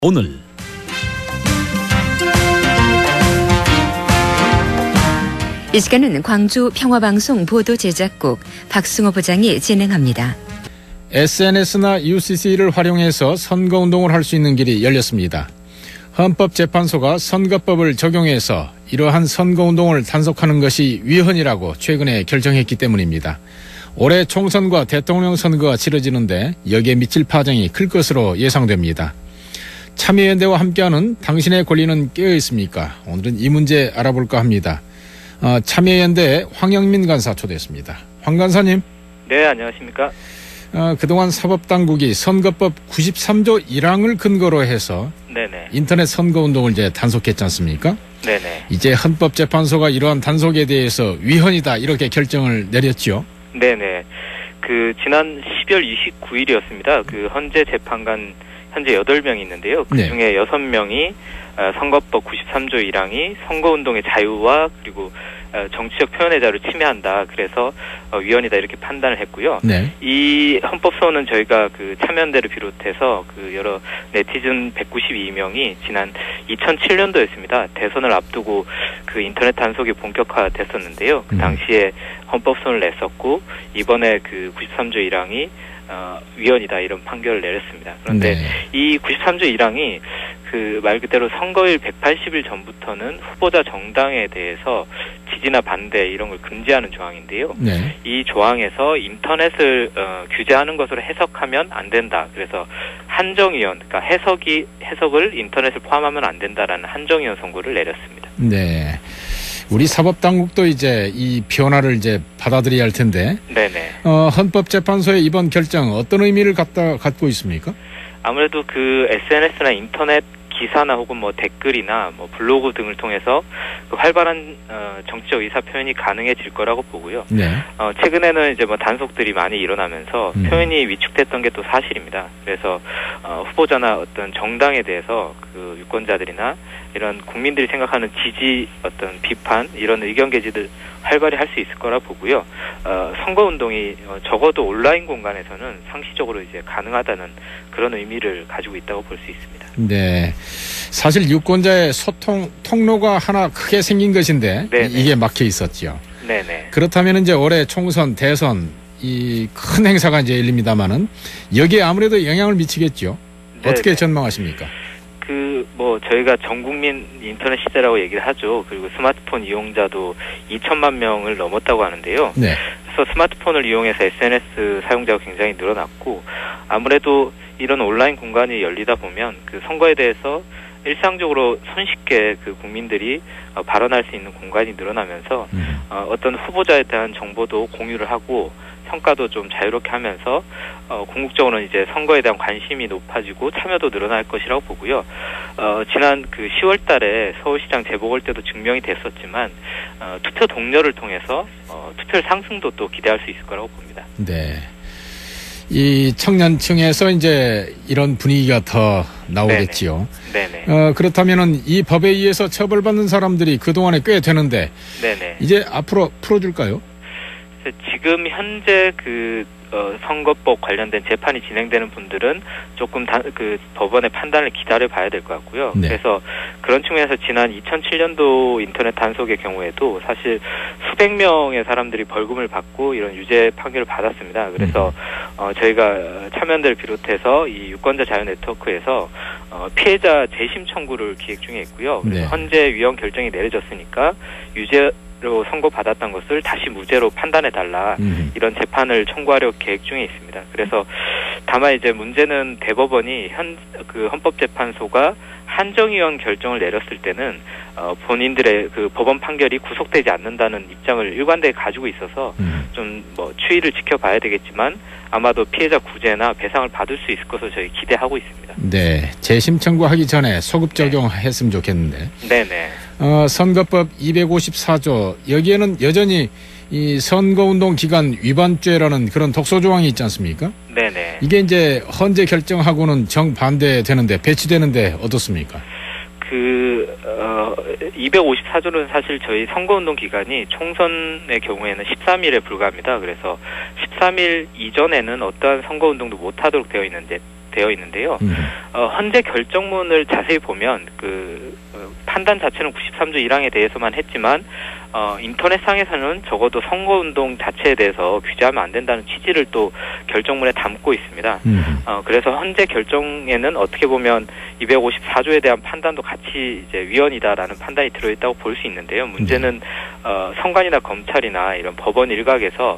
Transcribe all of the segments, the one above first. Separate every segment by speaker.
Speaker 1: 오늘
Speaker 2: 이 시간은 광주 평화방송 보도제작국 박승호 부장이 진행합니다.
Speaker 3: SNS나 UCC를 활용해서 선거운동을 할 수 있는 길이 열렸습니다. 헌법재판소가 선거법을 적용해서 이러한 선거운동을 단속하는 것이 위헌이라고 최근에 결정했기 때문입니다. 올해 총선과 대통령 선거가 치러지는데 여기에 미칠 파장이 클 것으로 예상됩니다. 참여연대와 함께하는 당신의 권리는 깨어있습니까? 오늘은 이 문제 알아볼까 합니다. 참여연대 황영민 간사 초대했습니다. 황 간사님.
Speaker 4: 네, 안녕하십니까.
Speaker 3: 그동안 사법당국이 선거법 93조 1항을 근거로 해서
Speaker 4: 네네.
Speaker 3: 인터넷 선거운동을 이제 단속했지 않습니까?
Speaker 4: 네네.
Speaker 3: 이제 헌법재판소가 이러한 단속에 대해서 위헌이다 이렇게 결정을 내렸죠.
Speaker 4: 네네. 지난 12월 29일이었습니다. 헌재 재판관 현재 8명이 있는데요. 그중에 6명이 선거법 93조 1항이 선거운동의 자유와 그리고 정치적 표현의 자유를 침해한다. 그래서 위헌이다 이렇게 판단을 했고요.
Speaker 3: 네.
Speaker 4: 이 헌법소원은 저희가 참여연대를 비롯해서 여러 네티즌 192명이 지난 2007년도였습니다. 대선을 앞두고 인터넷 단속이 본격화됐었는데요. 그 당시에 헌법소원을 냈었고 이번에 93조 1항이 위헌이다 이런 판결을 내렸습니다. 그런데
Speaker 3: 네.
Speaker 4: 이 93조 1항이 말 그대로 선거일 180일 전부터는 후보자 정당에 대해서 지지나 반대 이런 걸 금지하는 조항인데요.
Speaker 3: 네.
Speaker 4: 이 조항에서 인터넷을 규제하는 것으로 해석하면 안 된다. 그래서 한정위원, 그러니까 해석을 인터넷을 포함하면 안 된다라는 한정위원 선고를 내렸습니다.
Speaker 3: 네. 우리 사법당국도 이제 이 변화를 이제 받아들여야 할 텐데.
Speaker 4: 네네.
Speaker 3: 헌법재판소의 이번 결정 어떤 의미를 갖고 있습니까?
Speaker 4: 아무래도 SNS나 인터넷 기사나 혹은 댓글이나 블로그 등을 통해서 활발한 정치적 의사 표현이 가능해질 거라고 보고요.
Speaker 3: 네.
Speaker 4: 최근에는 이제 단속들이 많이 일어나면서 표현이 위축됐던 게 또 사실입니다. 그래서 후보자나 어떤 정당에 대해서 유권자들이나 이런 국민들이 생각하는 지지 어떤 비판 이런 의견 개진들 활발히 할 수 있을 거라 보고요. 선거운동이 적어도 온라인 공간에서는 상시적으로 이제 가능하다는 그런 의미를 가지고 있다고 볼 수 있습니다.
Speaker 3: 네. 사실 유권자의 소통 통로가 하나 크게 생긴 것인데 이게 막혀 있었죠.
Speaker 4: 네네.
Speaker 3: 그렇다면 이제 올해 총선, 대선 이 큰 행사가 이제 열립니다만은 여기에 아무래도 영향을 미치겠죠.
Speaker 4: 네네.
Speaker 3: 어떻게 전망하십니까?
Speaker 4: 저희가 전 국민 인터넷 시대라고 얘기를 하죠. 그리고 스마트폰 이용자도 2천만 명을 넘었다고 하는데요.
Speaker 3: 네.
Speaker 4: 그래서 스마트폰을 이용해서 SNS 사용자가 굉장히 늘어났고 아무래도 이런 온라인 공간이 열리다 보면 선거에 대해서 일상적으로 손쉽게 국민들이 발언할 수 있는 공간이 늘어나면서 어떤 후보자에 대한 정보도 공유를 하고 평가도 좀 자유롭게 하면서 궁극적으로는 이제 선거에 대한 관심이 높아지고 참여도 늘어날 것이라고 보고요. 지난 10월 달에 서울시장 재보궐 때도 증명이 됐었지만 투표 동료를 통해서 투표율 상승도 또 기대할 수 있을 거라고 봅니다.
Speaker 3: 네. 이 청년층에서 이제 이런 분위기가 더 나오겠지요.
Speaker 4: 네네.
Speaker 3: 그렇다면은 이 법에 의해서 처벌받는 사람들이 그동안에 꽤 되는데
Speaker 4: 네네.
Speaker 3: 이제 앞으로 풀어줄까요?
Speaker 4: 지금 현재 선거법 관련된 재판이 진행되는 분들은 조금 법원의 판단을 기다려 봐야 될 것 같고요.
Speaker 3: 네.
Speaker 4: 그래서 그런 측면에서 지난 2007년도 인터넷 단속의 경우에도 사실 수백 명의 사람들이 벌금을 받고 이런 유죄 판결을 받았습니다. 그래서 저희가 참여연대를 비롯해서 이 유권자 자유 네트워크에서 피해자 재심 청구를 기획 중에 있고요. 그래서
Speaker 3: 네.
Speaker 4: 헌재 위헌 결정이 내려졌으니까 로 선고받았던 것을 다시 무죄로 판단해달라 이런 재판을 청구하려 계획 중에 있습니다. 그래서 다만 이제 문제는 대법원이 헌법재판소가 한정위원 결정을 내렸을 때는 본인들의 법원 판결이 구속되지 않는다는 입장을 일관되게 가지고 있어서 좀 추이를 지켜봐야 되겠지만 아마도 피해자 구제나 배상을 받을 수 있을 것으로 저희 기대하고 있습니다.
Speaker 3: 네, 재심 청구하기 전에 소급 적용했으면 좋겠는데.
Speaker 4: 네네.
Speaker 3: 선거법 254조 여기에는 여전히 이 선거운동 기간 위반죄라는 그런 독소 조항이 있지 않습니까?
Speaker 4: 네네.
Speaker 3: 이게 이제 헌재 결정하고는 정반대되는데 배치되는데 어떻습니까?
Speaker 4: 254조는 사실 저희 선거운동 기간이 총선의 경우에는 13일에 불과합니다. 그래서 13일 이전에는 어떠한 선거운동도 못하도록 되어 있는데 되어 있는데요. 헌재 결정문을 자세히 보면 판단 자체는 93조 1항에 대해서만 했지만 인터넷상에서는 적어도 선거운동 자체에 대해서 규제하면 안 된다는 취지를 또 결정문에 담고 있습니다. 그래서 헌재 결정에는 어떻게 보면 254조에 대한 판단도 같이 이제 위헌이다라는 판단이 들어있다고 볼 수 있는데요. 문제는 선관위나 검찰이나 이런 법원 일각에서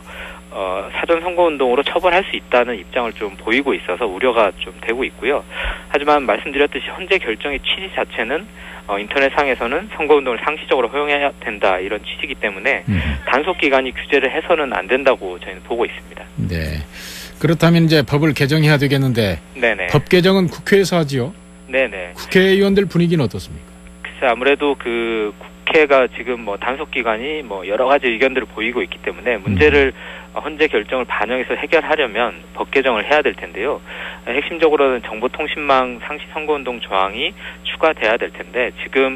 Speaker 4: 사전 선거운동으로 처벌할 수 있다는 입장을 좀 보이고 있어서 우려가 좀 되고 있고요. 하지만 말씀드렸듯이 헌재 결정의 취지 자체는 인터넷상에서는 선거운동을 상시적으로 허용해야 된다 이런 취지이기 때문에 단속기간이 규제를 해서는 안 된다고 저희는 보고 있습니다.
Speaker 3: 네. 그렇다면 이제 법을 개정해야 되겠는데
Speaker 4: 네네.
Speaker 3: 법 개정은 국회에서 하지요?
Speaker 4: 네네.
Speaker 3: 국회의원들 분위기는 어떻습니까?
Speaker 4: 글쎄 아무래도 국회가 지금 단속기간이 여러 가지 의견들을 보이고 있기 때문에 문제를 헌재 결정을 반영해서 해결하려면 법 개정을 해야 될 텐데요. 핵심적으로는 정보통신망 상시 선거운동 조항이 추가돼야 될 텐데 지금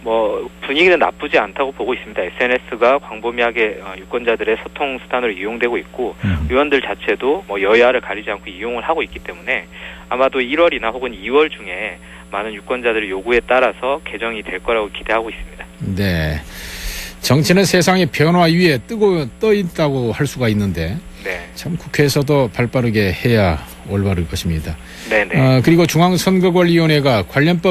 Speaker 4: 분위기는 나쁘지 않다고 보고 있습니다. SNS가 광범위하게 유권자들의 소통 수단으로 이용되고 있고 의원들 자체도 여야를 가리지 않고 이용을 하고 있기 때문에 아마도 1월이나 혹은 2월 중에 많은 유권자들의 요구에 따라서 개정이 될 거라고 기대하고 있습니다.
Speaker 3: 네. 정치는 세상의 변화 위에 떠 있다고 할 수가 있는데
Speaker 4: 네.
Speaker 3: 참 국회에서도 발빠르게 해야 올바를 것입니다.
Speaker 4: 네네.
Speaker 3: 그리고 중앙선거관리위원회가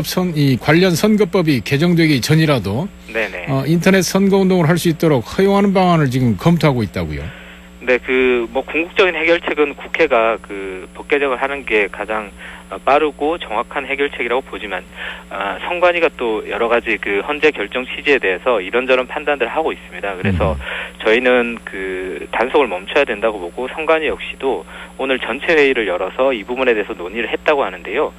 Speaker 3: 관련 선거법이 개정되기 전이라도
Speaker 4: 네네.
Speaker 3: 인터넷 선거운동을 할 수 있도록 허용하는 방안을 지금 검토하고 있다고요.
Speaker 4: 네, 궁극적인 해결책은 국회가 법 개정을 하는 게 가장 빠르고 정확한 해결책이라고 보지만, 선관위가 또 여러 가지 헌재 결정 취지에 대해서 이런저런 판단들을 하고 있습니다. 그래서 저희는 단속을 멈춰야 된다고 보고 선관위 역시도 오늘 전체 회의를 열어서 이 부분에 대해서 논의를 했다고 하는데요.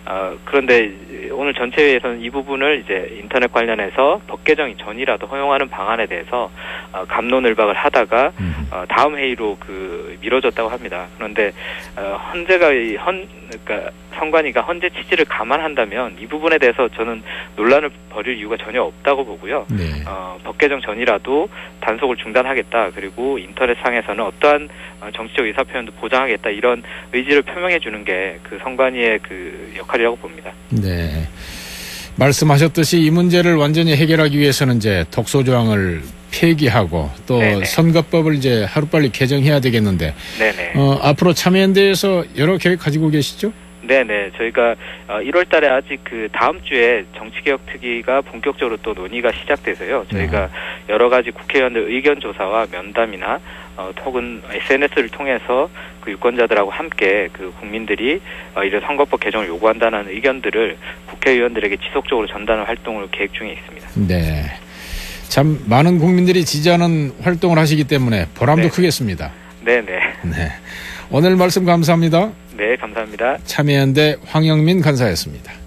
Speaker 4: 그런데 오늘 전체 회의에서는 이 부분을 이제 인터넷 관련해서 법 개정이 전이라도 허용하는 방안에 대해서 갑론을박을 하다가 다음 회의로 미뤄졌다고 합니다. 그런데 그러니까 선관위가 헌재 취지를 감안한다면 이 부분에 대해서 저는 논란을 벌일 이유가 전혀 없다고 보고요.
Speaker 3: 네.
Speaker 4: 법 개정 전이라도 단속을 중단하겠다. 그리고 인터넷상에서는 어떠한 정치적 의사표현도 보장하겠다. 이런 의지를 표명해 주는 게 선관위의 역할이라고 봅니다.
Speaker 3: 네. 말씀하셨듯이 이 문제를 완전히 해결하기 위해서는 이제 독소조항을 폐기하고 또 네네. 선거법을 이제 하루빨리 개정해야 되겠는데 네네. 앞으로 참여연대에서 여러 계획 가지고 계시죠?
Speaker 4: 네네. 저희가 1월 달에 아직 다음 주에 정치개혁특위가 본격적으로 또 논의가 시작돼서요. 저희가 여러 가지 국회의원들 의견 조사와 면담이나 혹은 SNS를 통해서 유권자들하고 함께 국민들이 이런 선거법 개정을 요구한다는 의견들을 국회의원들에게 지속적으로 전달하는 활동을 계획 중에 있습니다.
Speaker 3: 네. 참 많은 국민들이 지지하는 활동을 하시기 때문에 보람도 네네. 크겠습니다.
Speaker 4: 네네.
Speaker 3: 네. 오늘 말씀 감사합니다.
Speaker 4: 네, 감사합니다.
Speaker 3: 참여연대 황영민 간사였습니다.